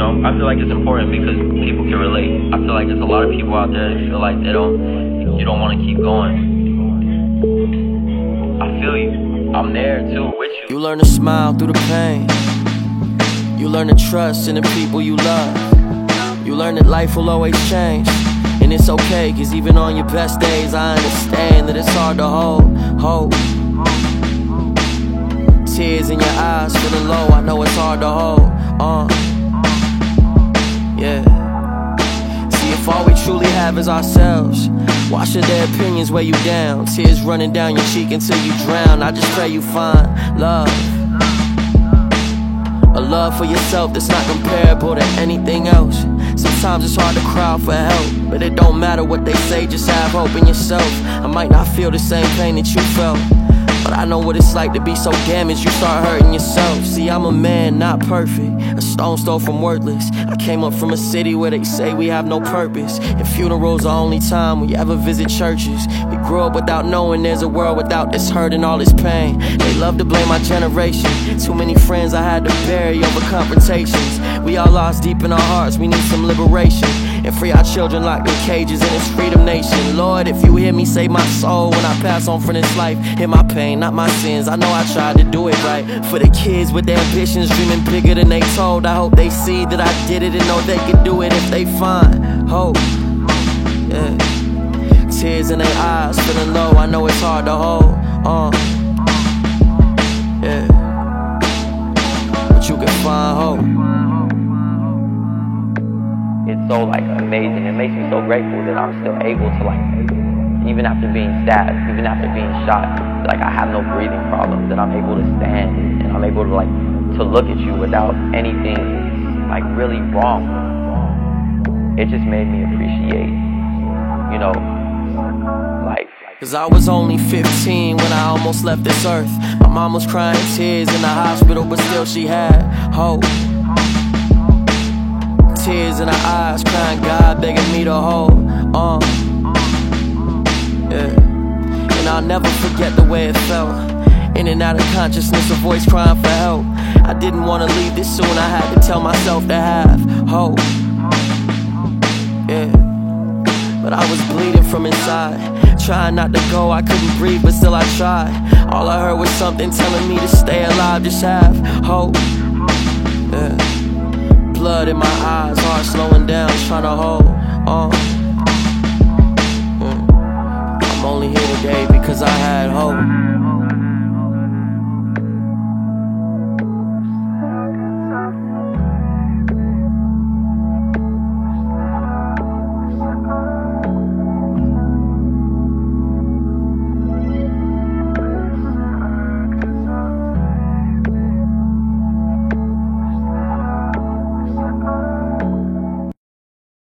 know, I feel like it's important because people can relate. I feel like there's a lot of people out there that feel like you don't want to keep going. I feel you. I'm there too, with you. You learn to smile through the pain. You learn to trust in the people you love. You learn that life will always change. And it's okay, cause even on your best days I understand that it's hard to hold hope. Tears in your eyes, feeling low, I know it's hard to hold yeah. See, if all we truly have is ourselves, why should their opinions weigh you down? Tears running down your cheek until you drown. I just pray you find love, a love for yourself that's not comparable to anything else. Sometimes it's hard to cry for help, but it don't matter what they say, just have hope in yourself. I might not feel the same pain that you felt, but I know what it's like to be so damaged you start hurting yourself. See, I'm a man, not perfect, a stone's throw from worthless. I came up from a city where they say we have no purpose, and funerals are the only time we ever visit churches. We grew up without knowing there's a world without this hurt and all this pain. They love to blame my generation. Too many friends I had to bury over confrontations. We all lost deep in our hearts, we need some liberation, and free our children locked in cages in this freedom nation. Lord, if you hear me, save my soul when I pass on from this life. Hear my pain, not my sins. I know I tried to do it right for the kids with their ambitions, dreaming bigger than they told. I hope they see that I did it and know they can do it if they find hope. Yeah. Tears in their eyes, feeling low, I know it's hard to hold yeah. But you can find hope. It's so like amazing. It makes me so grateful that I'm still able to, like, even after being stabbed, even after being shot, like I have no breathing problems, that I'm able to stand and I'm able to to look at you without anything like really wrong. It just made me appreciate, you know, life. Cause I was only 15 when I almost left this earth. My mom was crying tears in the hospital, but still she had hope. Tears in her eyes, crying, God begging me to hold yeah. And I'll never forget the way it felt. In and out of consciousness, a voice crying for help. I didn't want to leave this soon, I had to tell myself to have hope, yeah. But I was bleeding from inside, trying not to go, I couldn't breathe, but still I tried. All I heard was something telling me to stay alive, just have hope, yeah. Blood in my eyes, heart slowing down, trying to hold I'm only here today because I had hope.